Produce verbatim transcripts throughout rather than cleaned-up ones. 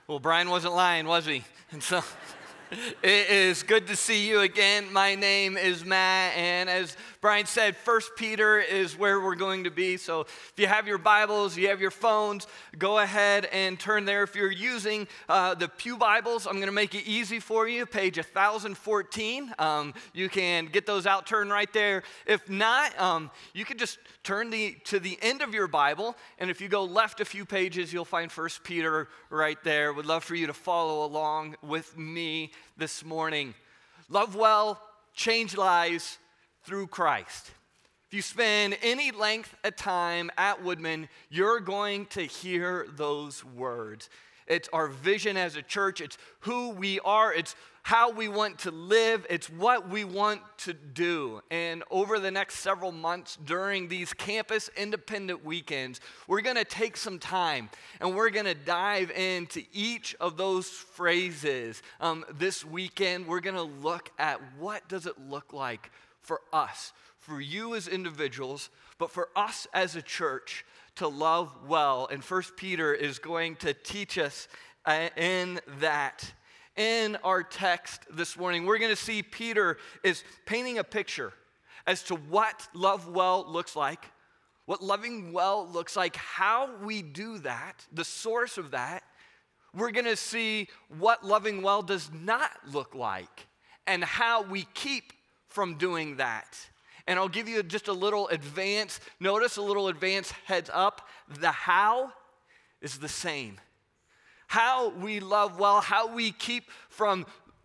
Well, Brian wasn't lying, was he? And so it is good to see you again. My name is Matt, and as Brian said, First Peter is where we're going to be. So if you have your Bibles, you have your phones, go ahead and turn there. If you're using uh, the Pew Bibles, I'm going to make it easy for you. Page one thousand fourteen. Um, you can get those out, turn right there. If not, um, you can just turn the, to the end of your Bible, and if you go left a few pages, you'll find First Peter right there. Would love for you to follow along with me this morning. Love well, change lives through Christ. If you spend any length of time at Woodman, you're going to hear those words. It's our vision as a church. It's who we are. It's how we want to live. It's what we want to do. And over the next several months during these campus independent weekends, we're going to take some time and we're going to dive into each of those phrases. Um, this weekend, we're going to look at what does it look like for us, for you as individuals, but for us as a church to love well. And First Peter is going to teach us uh, in that. In our text this morning, we're going to see Peter is painting a picture as to what love well looks like, what loving well looks like, how we do that, the source of that. We're going to see what loving well does not look like and how we keep from doing that. And I'll give you just a little advance, notice a little advance heads up. The how is the same. How we love well, how we keep from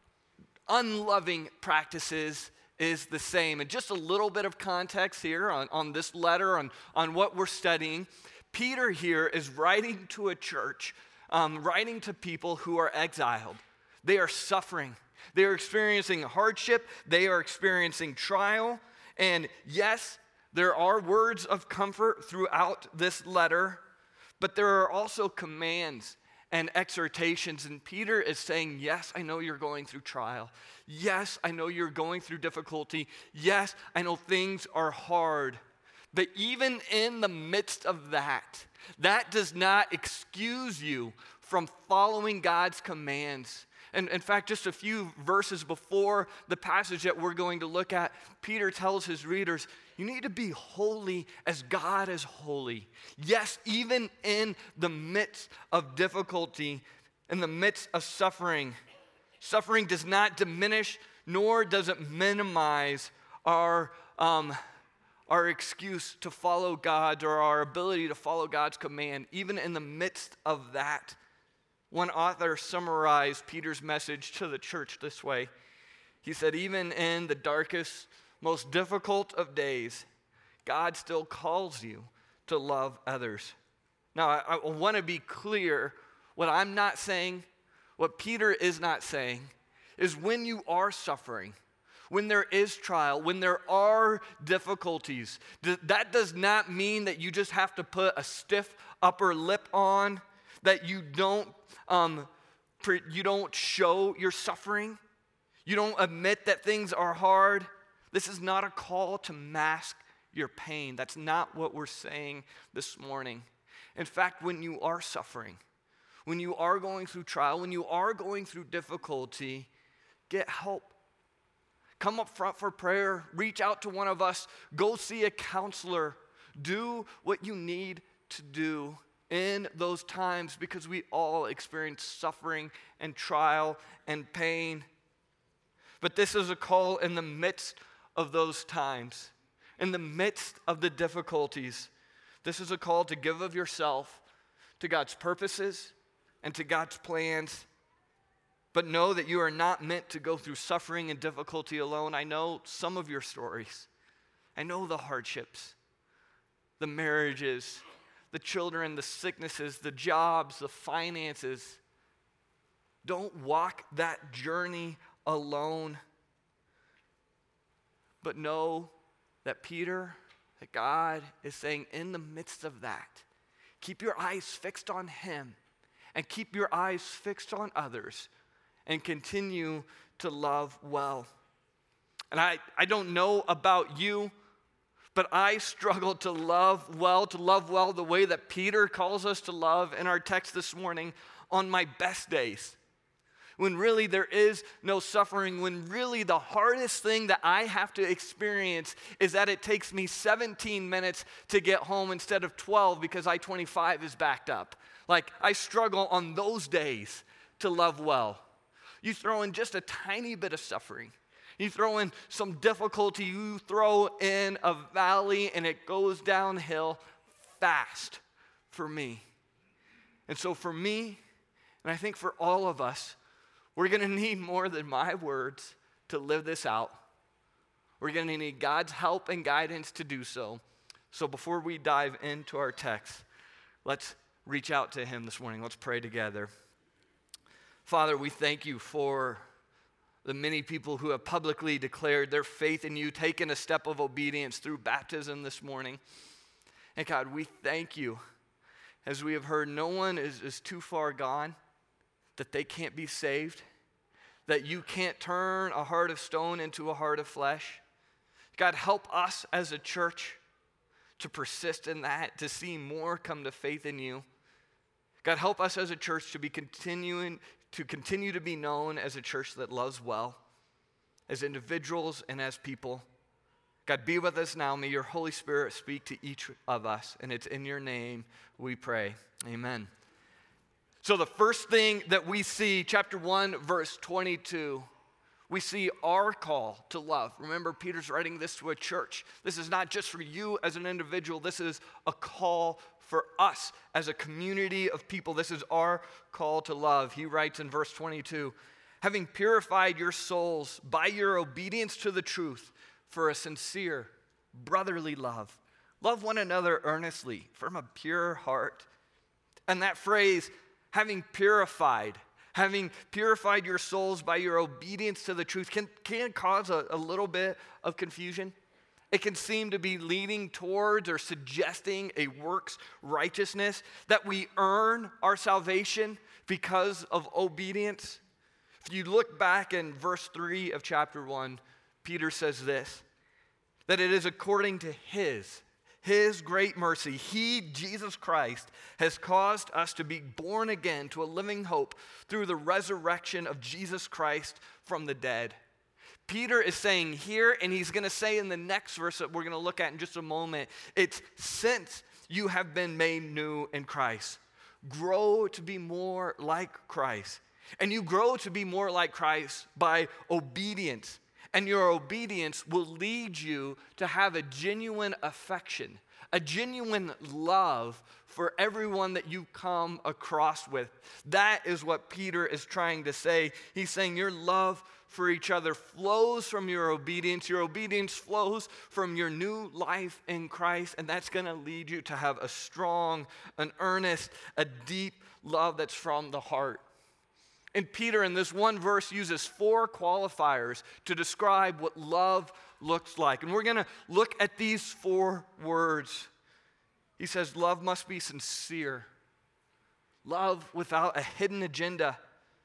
unloving practices is the same. And just a little bit of context here on, on this letter, on, on what we're studying. Peter here is writing to a church, um, writing to people who are exiled. They are suffering. They are experiencing hardship. They are experiencing trial. And yes, there are words of comfort throughout this letter, but there are also commands and exhortations. And Peter is saying, yes, I know you're going through trial. Yes, I know you're going through difficulty. Yes, I know things are hard. But even in the midst of that, that does not excuse you from following God's commands. And in fact, just a few verses before the passage that we're going to look at, Peter tells his readers, you need to be holy as God is holy. Yes, even in the midst of difficulty, in the midst of suffering, suffering does not diminish, nor does it minimize our, um, our excuse to follow God or our ability to follow God's command, even in the midst of that. One author summarized Peter's message to the church this way. He said, even in the darkest, most difficult of days, God still calls you to love others. Now, I, I want to be clear. What I'm not saying, what Peter is not saying, is when you are suffering, when there is trial, when there are difficulties, that does not mean that you just have to put a stiff upper lip on, that you don't um, pre- you don't show your suffering. You don't admit that things are hard. This is not a call to mask your pain. That's not what we're saying this morning. In fact, when you are suffering, when you are going through trial, when you are going through difficulty, get help. Come up front for prayer. Reach out to one of us. Go see a counselor. Do what you need to do in those times, because we all experience suffering and trial and pain. But this is a call in the midst of those times, in the midst of the difficulties. This is a call to give of yourself to God's purposes and to God's plans. But know that you are not meant to go through suffering and difficulty alone. I know some of your stories. I know the hardships, the marriages, the children, the sicknesses, the jobs, the finances. Don't walk that journey alone. But know that Peter, that God is saying in the midst of that, keep your eyes fixed on him and keep your eyes fixed on others and continue to love well. And I, I don't know about you, but I struggle to love well, to love well the way that Peter calls us to love in our text this morning, on my best days, when really there is no suffering, when really the hardest thing that I have to experience is that it takes me seventeen minutes to get home instead of twelve because I twenty-five is backed up. Like, I struggle on those days to love well. You throw in just a tiny bit of suffering. You throw in some difficulty. You throw in a valley and it goes downhill fast for me. And so for me, and I think for all of us, we're going to need more than my words to live this out. We're going to need God's help and guidance to do so. So before we dive into our text, let's reach out to him this morning. Let's pray together. Father, we thank you for the many people who have publicly declared their faith in you, taken a step of obedience through baptism this morning. And God, we thank you. As we have heard, no one is, is too far gone that they can't be saved, that you can't turn a heart of stone into a heart of flesh. God, help us as a church to persist in that, to see more come to faith in you. God, help us as a church to be continuing to continue to be known as a church that loves well, as individuals and as people. God, be with us now. May your Holy Spirit speak to each of us, and it's in your name we pray. Amen. So the first thing that we see, chapter one, verse twenty-two, we see our call to love. Remember, Peter's writing this to a church. This is not just for you as an individual. This is a call for us as a community of people. This is our call to love. He writes in verse twenty-two, having purified your souls by your obedience to the truth for a sincere brotherly love. Love one another earnestly from a pure heart. And that phrase, having purified, having purified your souls by your obedience to the truth, can, can cause a, a little bit of confusion. It can seem to be leading towards or suggesting a works righteousness, that we earn our salvation because of obedience. If you look back in verse three of chapter one, Peter says this, that it is according to his, his great mercy. He, Jesus Christ, has caused us to be born again to a living hope through the resurrection of Jesus Christ from the dead. Peter is saying here, and he's going to say in the next verse that we're going to look at in just a moment, it's since you have been made new in Christ. Grow to be more like Christ. And you grow to be more like Christ by obedience. And your obedience will lead you to have a genuine affection, a genuine love for everyone that you come across with. That is what Peter is trying to say. He's saying your love for each other flows from your obedience. Your obedience flows from your new life in Christ, and that's going to lead you to have a strong, an earnest, a deep love that's from the heart. And Peter, in this one verse, uses four qualifiers to describe what love looks like. And we're going to look at these four words. He says, love must be sincere. Love without a hidden agenda.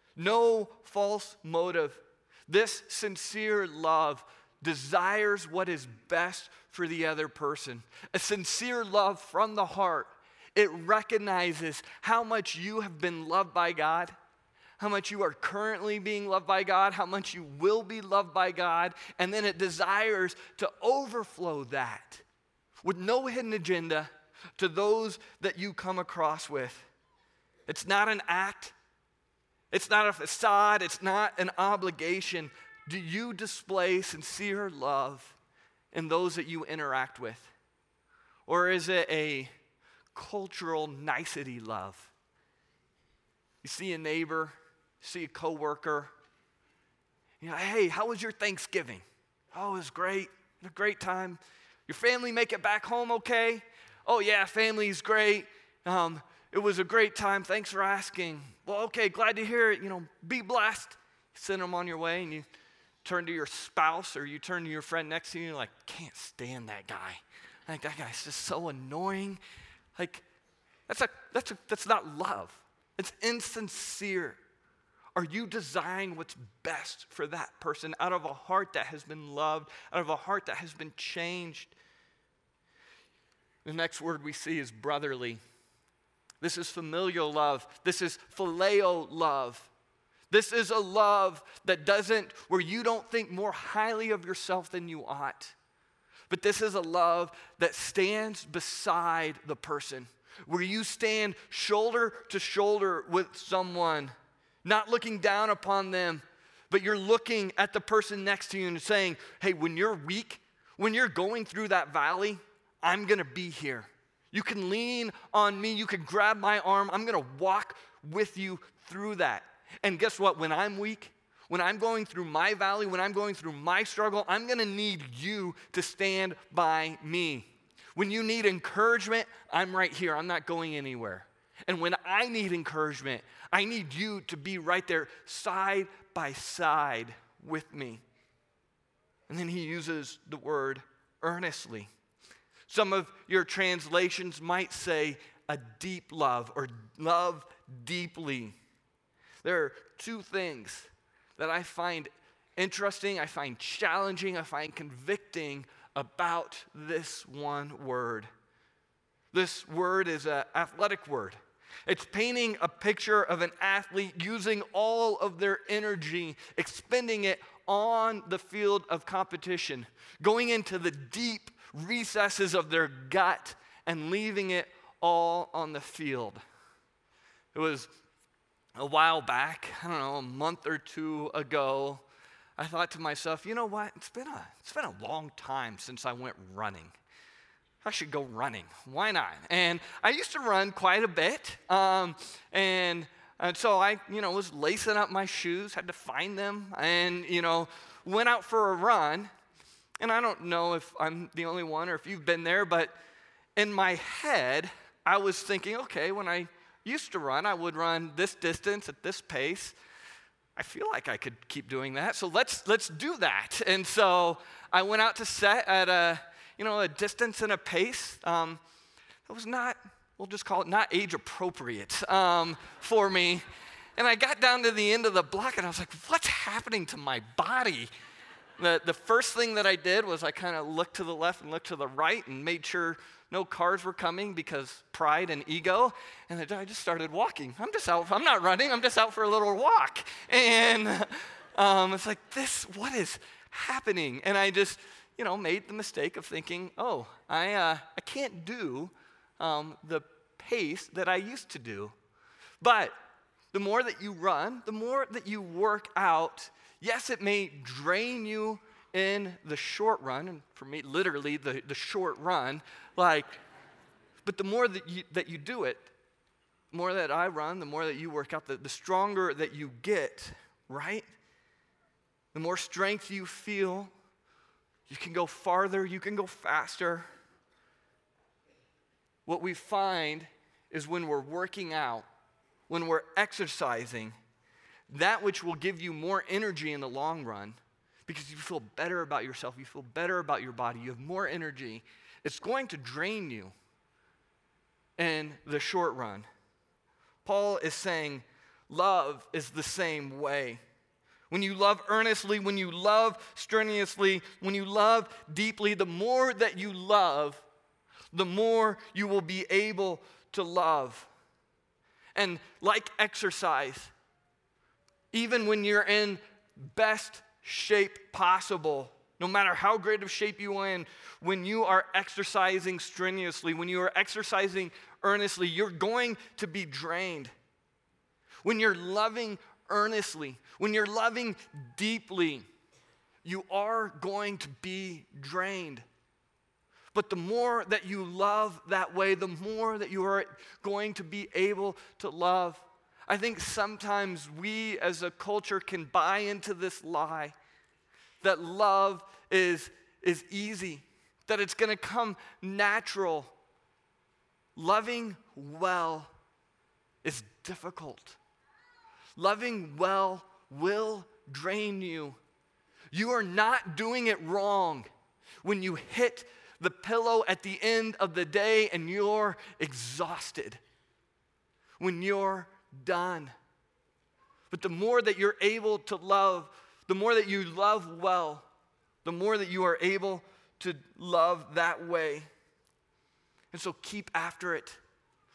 No false motive. This sincere love desires what is best for the other person. A sincere love from the heart. It recognizes how much you have been loved by God, how much you are currently being loved by God, how much you will be loved by God, and then it desires to overflow that with no hidden agenda to those that you come across with. It's not an act. It's not a facade. It's not an obligation. Do you display sincere love in those that you interact with? Or is it a cultural nicety love? You see a neighbor, see a coworker, you know, hey, how was your Thanksgiving? Oh, it was great. A great time. Your family make it back home okay? Oh yeah, family's great. Um, it was a great time. Thanks for asking. Well, okay, glad to hear it. You know, be blessed. You send them on your way, and you turn to your spouse or you turn to your friend next to you, and you're like, can't stand that guy. Like, that guy's just so annoying. Like, that's a that's a that's not love. It's insincere. Are you desiring what's best for that person out of a heart that has been loved, out of a heart that has been changed? The next word we see is brotherly. This is familial love. This is phileo love. This is a love that doesn't, where you don't think more highly of yourself than you ought. But this is a love that stands beside the person, where you stand shoulder to shoulder with someone, not looking down upon them, but you're looking at the person next to you and saying, hey, when you're weak, when you're going through that valley, I'm going to be here. You can lean on me. You can grab my arm. I'm going to walk with you through that. And guess what? When I'm weak, when I'm going through my valley, when I'm going through my struggle, I'm going to need you to stand by me. When you need encouragement, I'm right here. I'm not going anywhere. And when I need encouragement, I need you to be right there side by side with me. And then he uses the word earnestly. Some of your translations might say a deep love or love deeply. There are two things that I find interesting, I find challenging, I find convicting about this one word. This word is an athletic word. It's painting a picture of an athlete using all of their energy, expending it on the field of competition, going into the deep recesses of their gut and leaving it all on the field. It was a while back, I don't know, a month or two ago, I thought to myself, you know what, it's been a, it's been a long time since I went running. I should go running. Why not? And I used to run quite a bit, um, and, and so I, you know, was lacing up my shoes, had to find them, and, you know, went out for a run. And I don't know if I'm the only one or if you've been there, but in my head, I was thinking, okay, when I used to run, I would run this distance at this pace. I feel like I could keep doing that, so let's let's do that. And so I went out to set at a, you know, a distance and a pace um, that was not, we'll just call it not age appropriate um, for me. And I got down to the end of the block, and I was like, what's happening to my body? The, the first thing that I did was I kind of looked to the left and looked to the right and made sure no cars were coming because pride and ego. And I just started walking. I'm just out, I'm not running, I'm just out for a little walk. And um, it's like, this, what is happening? And I just, you know, made the mistake of thinking, oh, I, uh, I can't do um, the pace that I used to do. But the more that you run, the more that you work out, yes, it may drain you in the short run, and for me, literally, the, the short run, like, but the more that you, that you do it, the more that I run, the more that you work out, the, the stronger that you get, right? The more strength you feel, you can go farther, you can go faster. What we find is when we're working out, when we're exercising, that which will give you more energy in the long run, because you feel better about yourself, you feel better about your body, you have more energy, it's going to drain you in the short run. Paul is saying love is the same way. When you love earnestly, when you love strenuously, when you love deeply, the more that you love, the more you will be able to love. And like exercise, even when you're in best shape possible, no matter how great of shape you are in, when you are exercising strenuously, when you are exercising earnestly, you're going to be drained. When you're loving earnestly, when you're loving deeply, you are going to be drained. But the more that you love that way, the more that you are going to be able to love. I think sometimes we as a culture can buy into this lie that love is, is easy, that it's going to come natural. Loving well is difficult. Loving well will drain you. You are not doing it wrong when you hit the pillow at the end of the day and you're exhausted, when you're done. But the more that you're able to love, the more that you love well, the more that you are able to love that way. And so keep after it.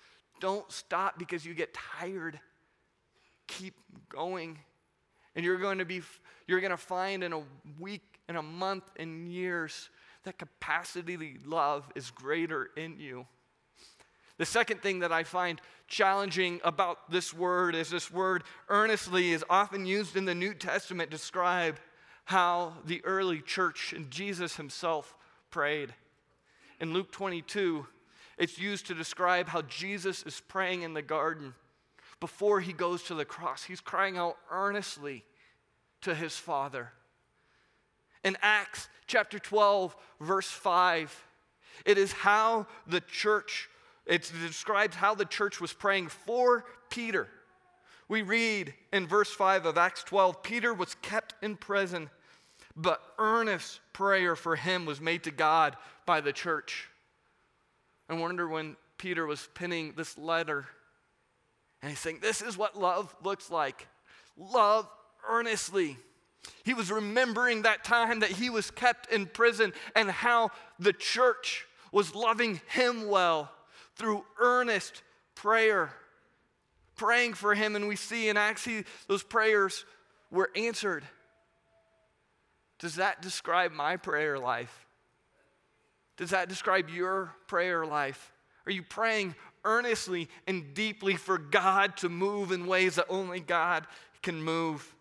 don't stop because you get tired. Keep going. And you're going to be, you're going to find in a week, in a month, in years, that capacity to love is greater in you. The second thing that I find challenging about this word is this word earnestly is often used in the New Testament to describe how the early church and Jesus himself prayed. In Luke twenty-two, it's used to describe how Jesus is praying in the garden before he goes to the cross. He's crying out earnestly to his Father. In Acts chapter twelve, verse five, it is how the church, it describes how the church was praying for Peter. We read in verse five of Acts twelve, Peter was kept in prison, but earnest prayer for him was made to God by the church. I wonder when Peter was penning this letter, and he's saying, this is what love looks like. Love earnestly. He was remembering that time that he was kept in prison and how the church was loving him well through earnest prayer, praying for him. And we see in Acts, he, those prayers were answered. Does that describe my prayer life? Does that describe your prayer life? Are you praying earnestly and deeply for God to move in ways that only God can move?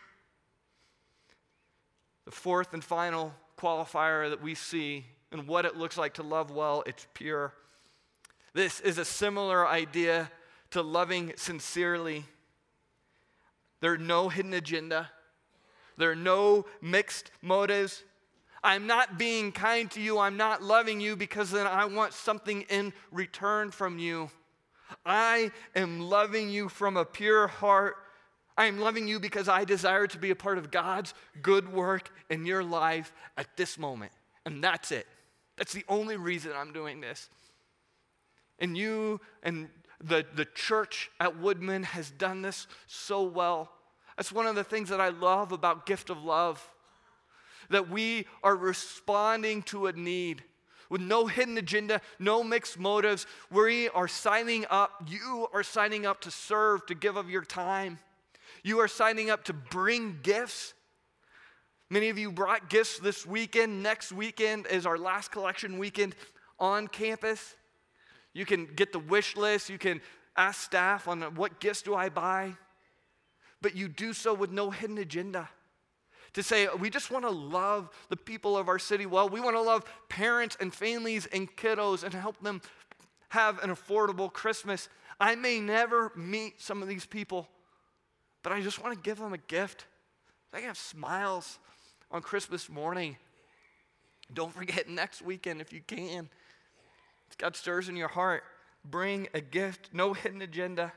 The fourth and final qualifier that we see in what it looks like to love well, it's pure. This is a similar idea to loving sincerely. There's no hidden agenda. There are no mixed motives. I'm not being kind to you. I'm not loving you because then I want something in return from you. I am loving you from a pure heart. I am loving you because I desire to be a part of God's good work in your life at this moment. And that's it. That's the only reason I'm doing this. And you and the, the church at Woodman has done this so well. That's one of the things that I love about Gift of Love. That we are responding to a need with no hidden agenda, no mixed motives. We are signing up. You are signing up to serve, to give of your time. You are signing up to bring gifts. Many of you brought gifts this weekend. Next weekend is our last collection weekend on campus. You can get the wish list. You can ask staff on what gifts do I buy. But you do so with no hidden agenda. To say, we just want to love the people of our city well. We want to love parents and families and kiddos and help them have an affordable Christmas. I may never meet some of these people, but I just want to give them a gift. I can have smiles on Christmas morning. Don't forget next weekend if you can. If God stirs in your heart, bring a gift, no hidden agenda.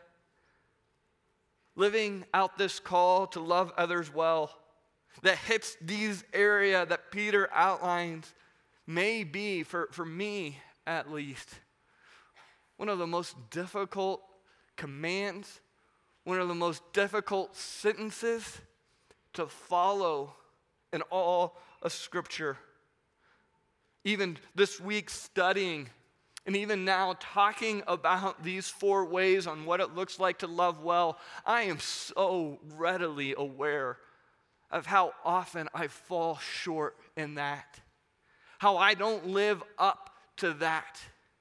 Living out this call to love others well that hits these areas that Peter outlines may be, for, for me at least, one of the most difficult commands, one of the most difficult sentences to follow in all of Scripture. Even this week studying, and even now talking about these four ways on what it looks like to love well, I am so readily aware of how often I fall short in that. How I don't live up to that.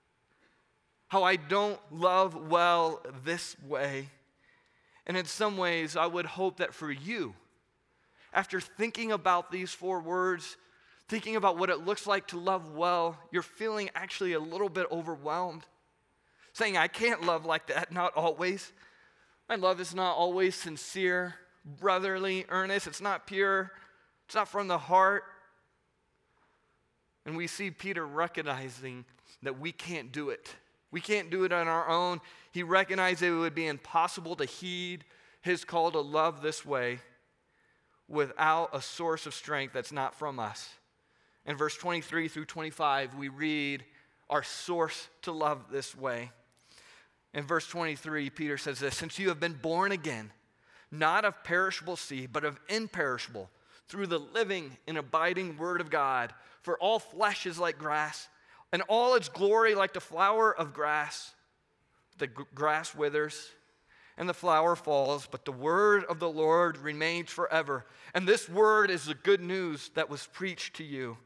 How I don't love well this way. And in some ways, I would hope that for you, after thinking about these four words, thinking about what it looks like to love well, you're feeling actually a little bit overwhelmed. Saying, I can't love like that, not always. My love is not always sincere, brotherly, earnest. It's not pure. It's not from the heart. And we see Peter recognizing that we can't do it. We can't do it on our own. He recognized it would be impossible to heed his call to love this way without a source of strength that's not from us. In verse twenty-three through twenty-five, we read our source to love this way. In verse twenty-three, Peter says this, since you have been born again, not of perishable seed, but of imperishable, through the living and abiding word of God. For all flesh is like grass, and all its glory like the flower of grass. the g- grass withers and the flower falls, but the word of the Lord remains forever. And this word is the good news that was preached to you.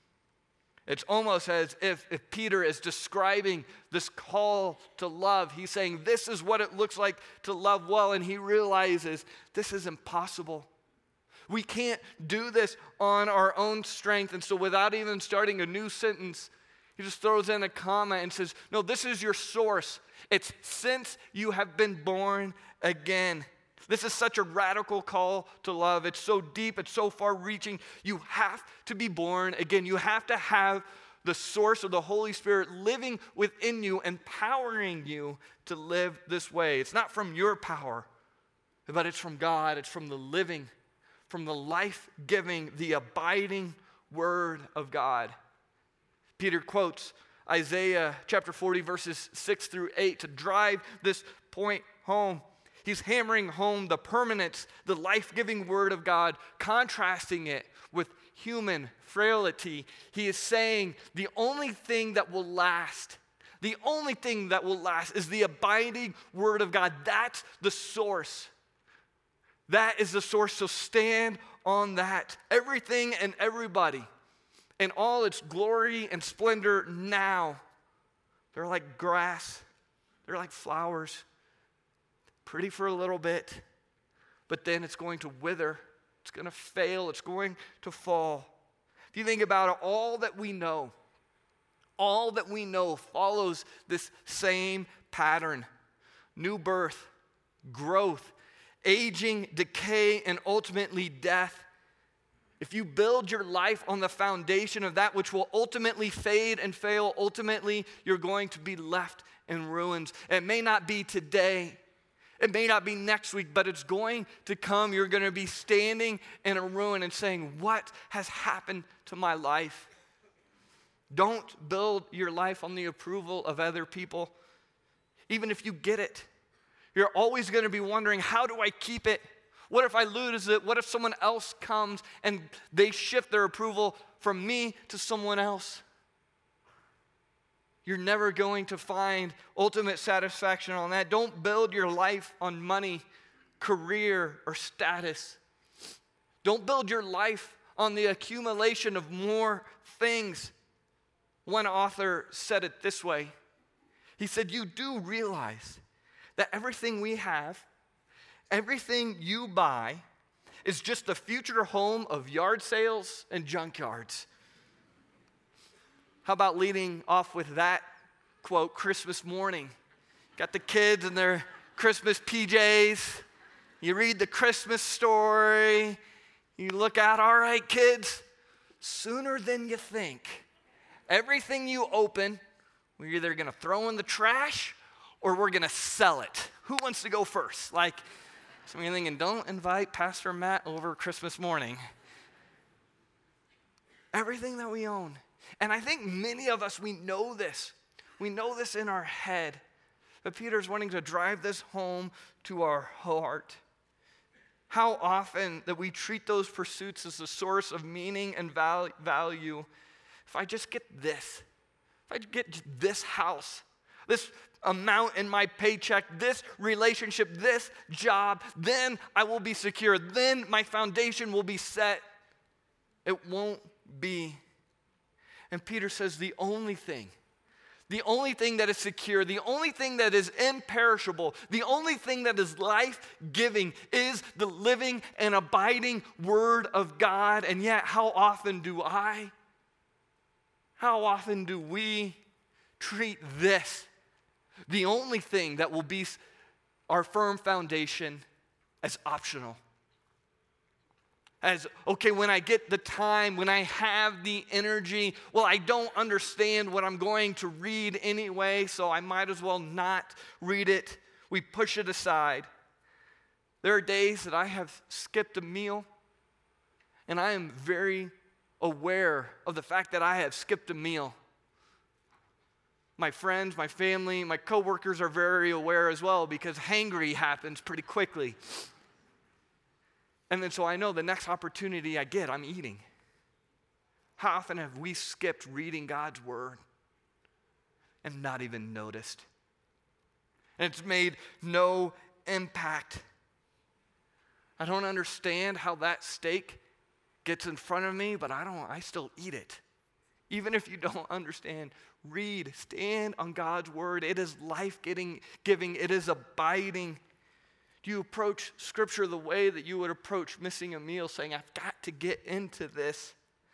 It's almost as if, if Peter is describing this call to love. He's saying this is what it looks like to love well, and he realizes this is impossible. We can't do this on our own strength. And so without even starting a new sentence, he just throws in a comma and says, no, this is your source. It's since you have been born again. This is such a radical call to love. It's so deep, it's so far-reaching. You have to be born again. You have to have the source of the Holy Spirit living within you, empowering you to live this way. It's not from your power, but it's from God. It's from the living, from the life-giving, the abiding Word of God. Peter quotes Isaiah chapter forty, verses six through eight to drive this point home. He's hammering home the permanence, the life-giving Word of God, contrasting it with human frailty. He is saying the only thing that will last, the only thing that will last is the abiding Word of God. That's the source. That is the source, so stand on that. Everything and everybody in all its glory and splendor now, they're like grass, they're like flowers. Pretty for a little bit, but then it's going to wither. It's going to fail. It's going to fall. If you think about it, all that we know, all that we know follows this same pattern. New birth, growth, aging, decay, and ultimately death. If you build your life on the foundation of that which will ultimately fade and fail, ultimately you're going to be left in ruins. It may not be today. It may not be next week, but it's going to come. You're going to be standing in a ruin and saying, what has happened to my life? Don't build your life on the approval of other people. Even if you get it, you're always going to be wondering, how do I keep it? What if I lose it? What if someone else comes and they shift their approval from me to someone else? You're never going to find ultimate satisfaction on that. Don't build your life on money, career, or status. Don't build your life on the accumulation of more things. One author said it this way. He said, you do realize that everything we have, everything you buy, is just the future home of yard sales and junkyards. How about leading off with that quote, Christmas morning? Got the kids in their Christmas P Js. You read the Christmas story. You look out, all right, kids, sooner than you think, everything you open, we're either going to throw in the trash or we're going to sell it. Who wants to go first? Like, some of you thinking, don't invite Pastor Matt over Christmas morning. Everything that we own. And I think many of us, we know this. We know this in our head. But Peter's wanting to drive this home to our heart. How often that we treat those pursuits as the source of meaning and val- value. If I just get this, if I get this house, this amount in my paycheck, this relationship, this job, then I will be secure. Then my foundation will be set. It won't be. And Peter says the only thing, the only thing that is secure, the only thing that is imperishable, the only thing that is life-giving is the living and abiding Word of God. And yet, how often do I, how often do we treat this, the only thing that will be our firm foundation, as optional? As, okay, when I get the time, when I have the energy, well, I don't understand what I'm going to read anyway, so I might as well not read it. We push it aside. There are days that I have skipped a meal, and I am very aware of the fact that I have skipped a meal. My friends, my family, my coworkers are very aware as well, because hangry happens pretty quickly. And then so I know the next opportunity I get, I'm eating. How often have we skipped reading God's Word and not even noticed? and it's made no impact. I don't understand how that steak gets in front of me, but I don't, I still eat it. Even if you don't understand, read, stand on God's word. It is life-giving, it is abiding. Do you approach Scripture the way that you would approach missing a meal, saying, I've got to get into this?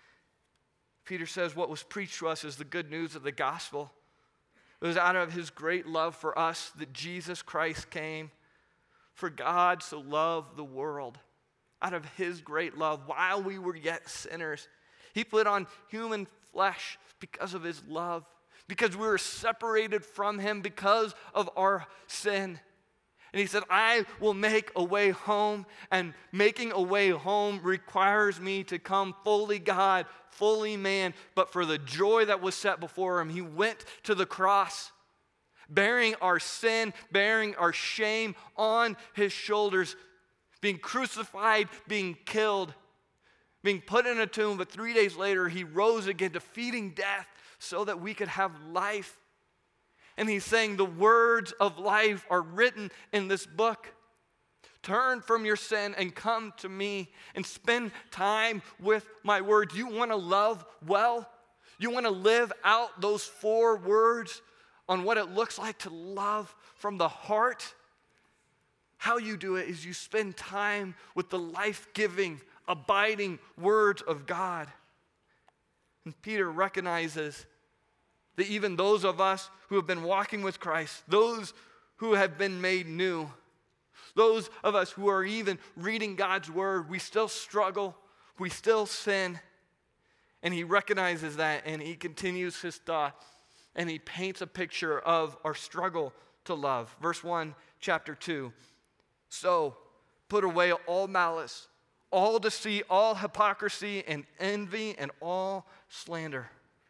Peter says what was preached to us is the good news of the gospel. It was out of his great love for us that Jesus Christ came. For God so loved the world. Out of his great love, while we were yet sinners, he put on human flesh because of his love, because we were separated from him because of our sin. And he said, I will make a way home, and making a way home requires me to come fully God, fully man. But for the joy that was set before him, he went to the cross, bearing our sin, bearing our shame on his shoulders, being crucified, being killed, being put in a tomb. But three days later, he rose again, defeating death so that we could have life. And he's saying the words of life are written in this book. Turn from your sin and come to me and spend time with my words. You want to love well? You want to live out those four words on what it looks like to love from the heart? How you do it is you spend time with the life-giving, abiding words of God. And Peter recognizes that even those of us who have been walking with Christ, those who have been made new, those of us who are even reading God's word, we still struggle, we still sin. And he recognizes that, and he continues his thought, and he paints a picture of our struggle to love. Verse one, chapter two. So, put away all malice, all deceit, all hypocrisy, and envy, and all slander.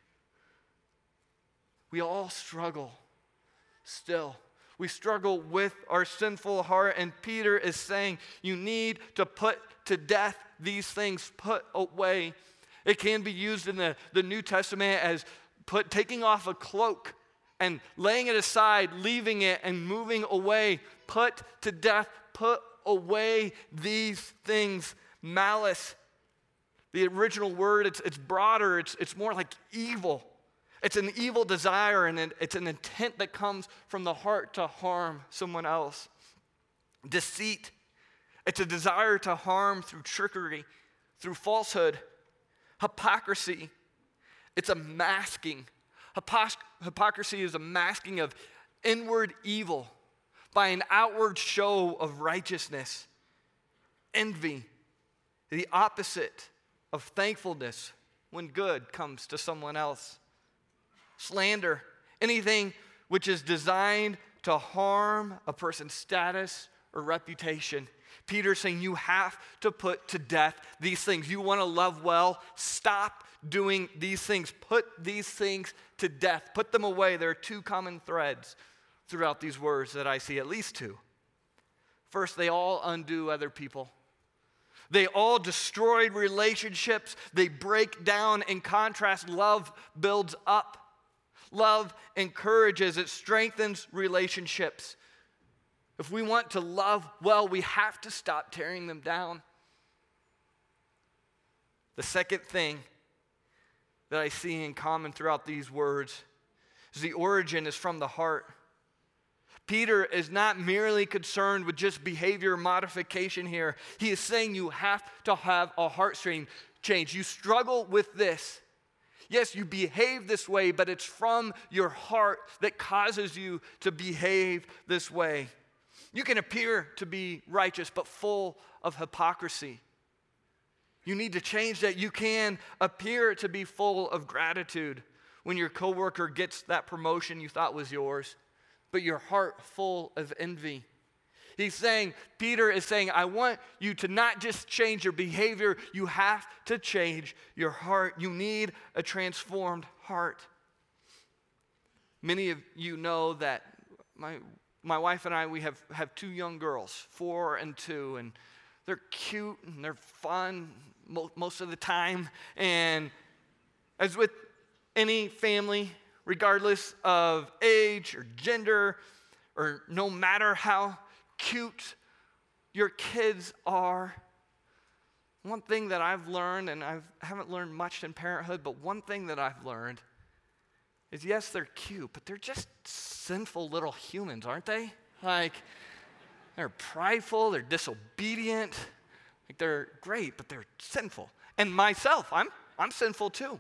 We all struggle still. We struggle with our sinful heart, and Peter is saying you need to put to death these things, put away. It can be used in the, the New Testament as put taking off a cloak and laying it aside, leaving it and moving away. Put to death, put away these things. Malice. The original word, it's, it's broader, it's, it's more like evil. It's an evil desire, and it's an intent that comes from the heart to harm someone else. Deceit. It's a desire to harm through trickery, through falsehood. Hypocrisy. It's a masking. Hypos- hypocrisy is a masking of inward evil by an outward show of righteousness. Envy. The opposite of thankfulness when good comes to someone else. Slander, anything which is designed to harm a person's status or reputation. Peter's saying you have to put to death these things. You want to love well? Stop doing these things. Put these things to death. Put them away. There are two common threads throughout these words that I see, at least two. First, they all undo other people. They all destroyed relationships. They break down. In contrast, love builds up. Love encourages, it strengthens relationships. If we want to love well, we have to stop tearing them down. The second thing that I see in common throughout these words is the origin is from the heart. Peter is not merely concerned with just behavior modification here. He is saying you have to have a heart change. You struggle with this. Yes, you behave this way, but it's from your heart that causes you to behave this way. You can appear to be righteous, but full of hypocrisy. You need to change that. You can appear to be full of gratitude when your coworker gets that promotion you thought was yours, but your heart full of envy. He's saying, Peter is saying, I want you to not just change your behavior, you have to change your heart. You need a transformed heart. Many of you know that my my wife and I, we have, have two young girls, four and two, and they're cute and they're fun mo- most of the time. And as with any family, regardless of age or gender, or no matter how cute your kids are, one thing that I've learned, and I haven't learned much in parenthood, but one thing that I've learned is yes, they're cute, but they're just sinful little humans, aren't they? Like, they're prideful, they're disobedient, like they're great, but they're sinful. And myself, I'm I'm sinful too.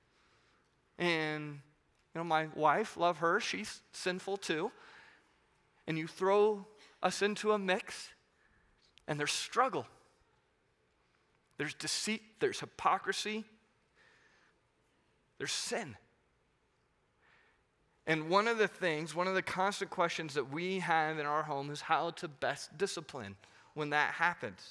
And you know, my wife, love her, she's sinful too. And you throw us into a mix, and there's struggle. There's deceit, there's hypocrisy, there's sin. And one of the things, one of the constant questions that we have in our home is how to best discipline when that happens.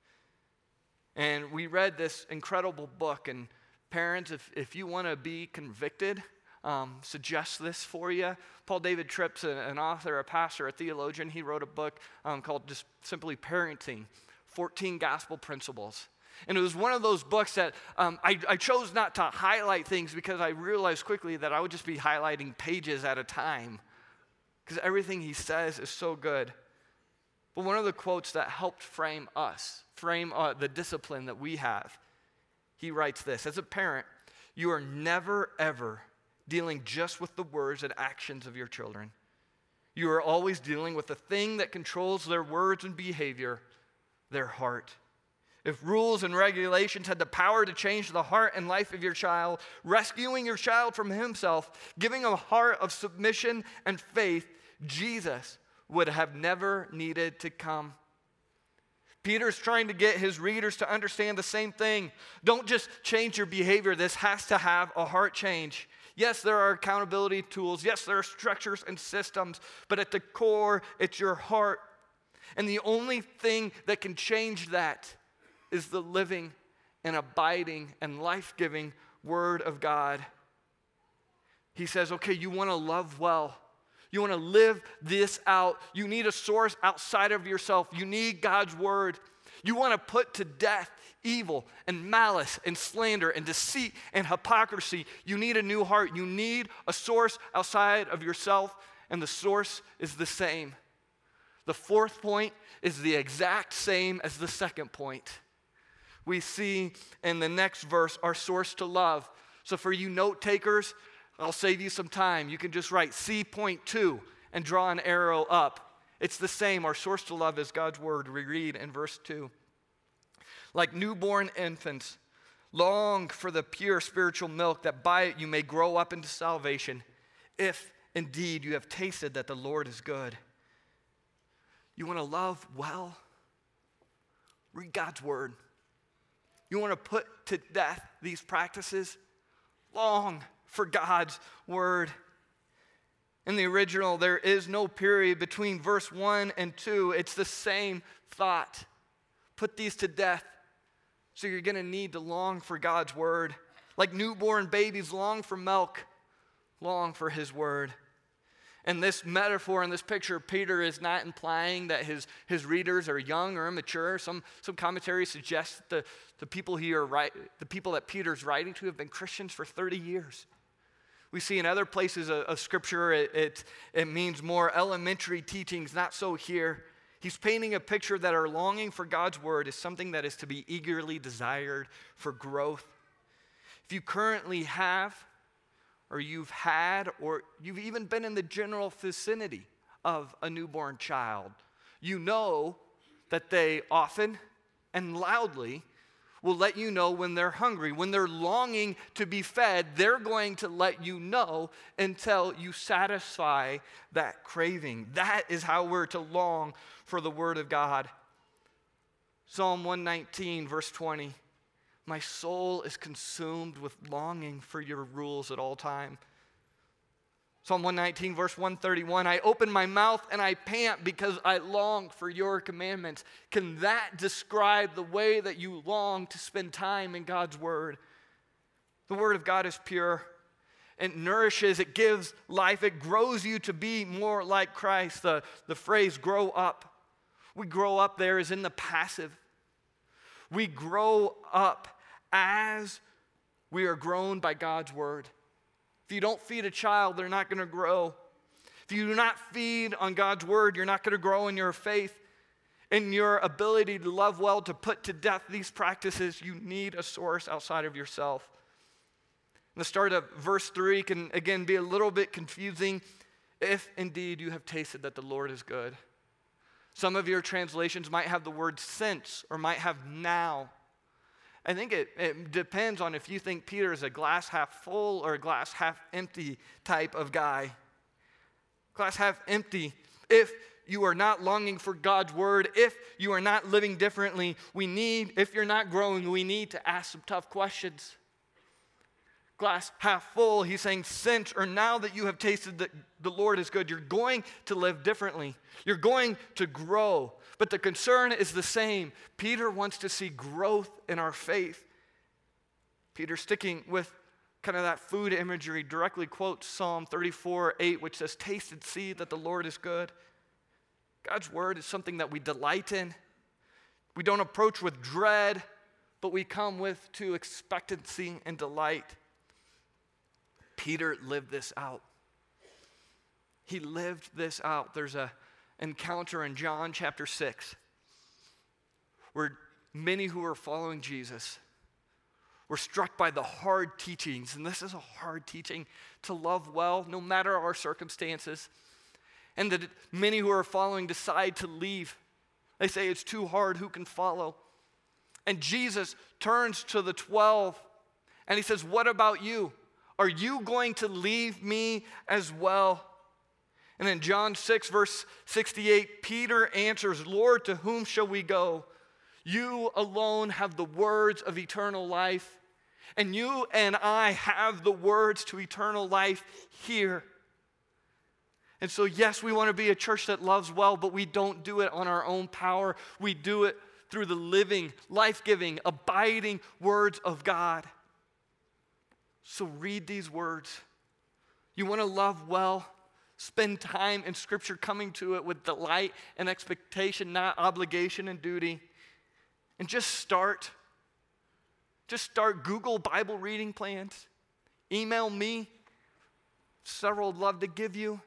And we read this incredible book, and parents, if, if you want to be convicted, um, suggest this for you. Paul David Tripp's an author, a pastor, a theologian. He wrote a book um, called just simply Parenting, fourteen Gospel Principles. And it was one of those books that um, I, I chose not to highlight things because I realized quickly that I would just be highlighting pages at a time because everything he says is so good. But one of the quotes that helped frame us, frame uh, the discipline that we have, he writes this: as a parent, you are never, ever dealing just with the words and actions of your children. You are always dealing with the thing that controls their words and behavior, their heart. If rules and regulations had the power to change the heart and life of your child, rescuing your child from himself, giving a heart of submission and faith, Jesus would have never needed to come. Peter's trying to get his readers to understand the same thing. Don't just change your behavior. This has to have a heart change. Yes, there are accountability tools. Yes, there are structures and systems. But at the core, it's your heart. And the only thing that can change that is the living and abiding and life-giving Word of God. He says, okay, you want to love well. You want to live this out. You need a source outside of yourself. You need God's Word. You want to put to death evil and malice and slander and deceit and hypocrisy. You need a new heart. You need a source outside of yourself, and the source is the same. The fourth point is the exact same as the second point. We see in the next verse our source to love. So for you note takers, I'll save you some time. You can just write C point two and draw an arrow up. It's the same. Our source to love is God's Word. We read in verse two. Like newborn infants, long for the pure spiritual milk, that by it you may grow up into salvation, if indeed you have tasted that the Lord is good. You want to love well? Read God's Word. You want to put to death these practices? Long for God's Word. In the original, there is no period between verse one and two. It's the same thought. Put these to death. So you're going to need to long for God's Word. Like newborn babies long for milk, long for His Word. And this metaphor in this picture, Peter is not implying that his, his readers are young or immature. Some, some commentaries suggest that the, the, people he are write, the people that Peter's writing to have been Christians for thirty years. We see in other places of, of Scripture it, it, it means more elementary teachings, not so here. He's painting a picture that our longing for God's Word is something that is to be eagerly desired for growth. If you currently have, or you've had, or you've even been in the general vicinity of a newborn child, you know that they often and loudly will let you know when they're hungry. When they're longing to be fed, they're going to let you know until you satisfy that craving. That is how we're to long for the Word of God. Psalm one nineteen, verse twenty. My soul is consumed with longing for your rules at all time. Psalm one nineteen, verse one thirty-one, I open my mouth and I pant because I long for your commandments. Can that describe the way that you long to spend time in God's Word? The Word of God is pure. It nourishes, it gives life, it grows you to be more like Christ. The, the phrase grow up, we grow up there is in the passive. We grow up as we are grown by God's Word. If you don't feed a child, they're not going to grow. If you do not feed on God's word, you're not going to grow in your faith, in your ability to love well, to put to death these practices. You need a source outside of yourself. And the start of verse three can, again, be a little bit confusing. If indeed you have tasted that the Lord is good. Some of your translations might have the word since or might have now. I think it, it depends on if you think Peter is a glass half full or a glass half empty type of guy. Glass half empty. If you are not longing for God's word, if you are not living differently, we need, if you're not growing, we need to ask some tough questions. Glass half full, he's saying, since or now that you have tasted that the Lord is good, you're going to live differently. You're going to grow. But the concern is the same. Peter wants to see growth in our faith. Peter, sticking with kind of that food imagery, directly quotes Psalm thirty-four eight, which says, taste and see that the Lord is good. God's word is something that we delight in. We don't approach with dread, but we come with to expectancy and delight. Peter lived this out. He lived this out. There's an encounter in John chapter six where many who are following Jesus were struck by the hard teachings. And this is a hard teaching, to love well no matter our circumstances. And that many who are following decide to leave. They say it's too hard, who can follow? And Jesus turns to the twelve and he says, what about you? Are you going to leave me as well? And in John six, verse sixty-eight, Peter answers, Lord, to whom shall we go? You alone have the words of eternal life, and you and I have the words to eternal life here. And so, yes, we want to be a church that loves well, but we don't do it on our own power. We do it through the living, life-giving, abiding words of God. So read these words. You want to love well? Spend time in Scripture, coming to it with delight and expectation, not obligation and duty. And just start. Just start. Google Bible reading plans. Email me. Several would love to give you.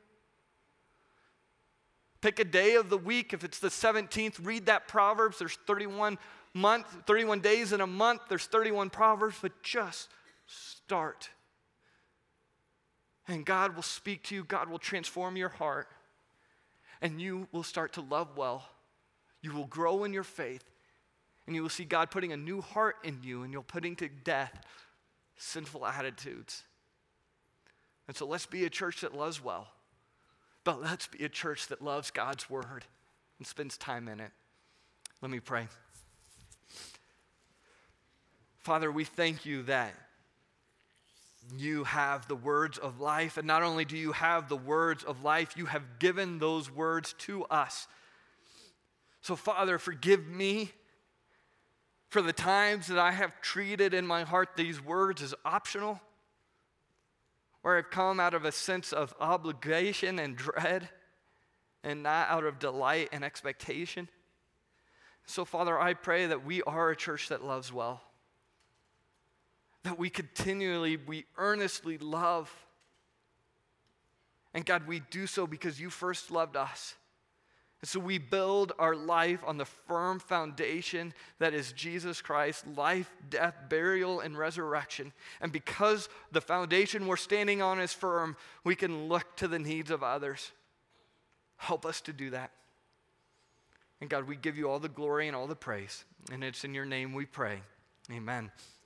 Pick a day of the week. If it's the seventeenth, read that Proverbs. There's thirty-one month, thirty-one days in a month. There's thirty-one Proverbs, but just start. And God will speak to you. God will transform your heart. And you will start to love well. You will grow in your faith. And you will see God putting a new heart in you, and you'll putting to death sinful attitudes. And so let's be a church that loves well. But let's be a church that loves God's word and spends time in it. Let me pray. Father, we thank you that you have the words of life. And not only do you have the words of life, you have given those words to us. So, Father, forgive me for the times that I have treated in my heart these words as optional, where I've come out of a sense of obligation and dread and not out of delight and expectation. So, Father, I pray that we are a church that loves well, that we continually, we earnestly love. And God, we do so because you first loved us. And so we build our life on the firm foundation that is Jesus Christ, life, death, burial, and resurrection. And because the foundation we're standing on is firm, we can look to the needs of others. Help us to do that. And God, we give you all the glory and all the praise. And it's in your name we pray. Amen.